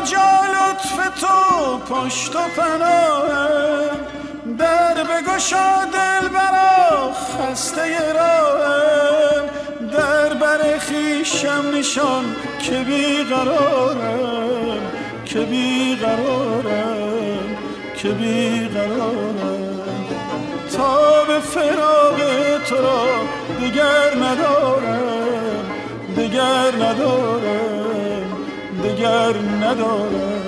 کجا لطف تو پشت و پناهم، در بگشا دل برا خسته راهم، در بر خویشم نشان که بیقرارم، که بیقرارم، که بیقرارم. تا به فراق تو را دیگر ندارم، دیگر ندارم، دیگر ندارم.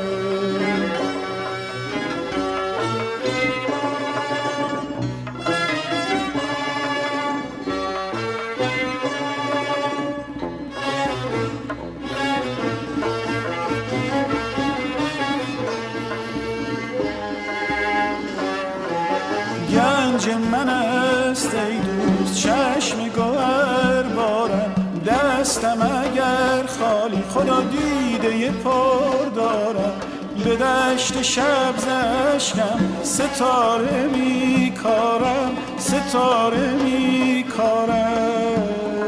گنج من است ای دوست چشم گوهر بارم، دستم اگر خالی خدا دیده پر دارم، به دشت شب زشکم ستاره می کارم، ستاره می کارم.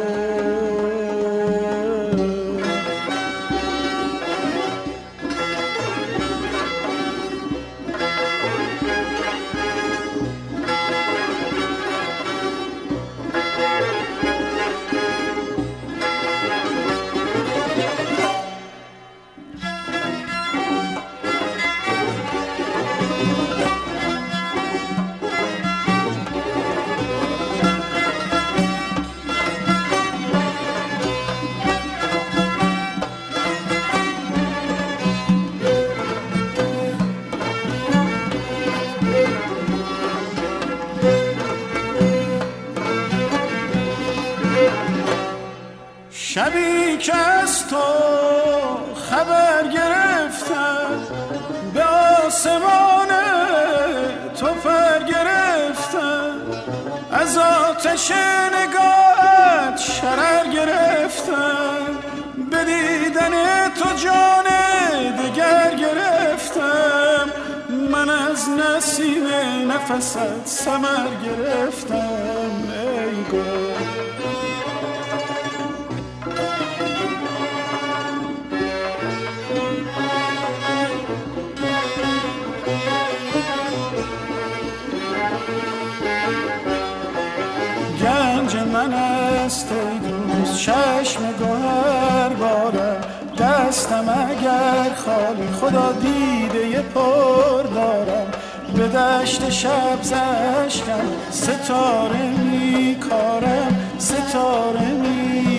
شبی که از تو خبر گرفتم، به آسمان تو پر گرفتم، از آتش نگاهت شرر گرفتم، به دیدن تو جان دگر گرفتم، من از نسیم نفست ثمر گرفتم. ای گل گنج من است ای دوست چشم گوهر بارم، دستم اگر خالی خدا دیده پر دارم، به دشت شب زشکم ستاره می کارم، ستاره می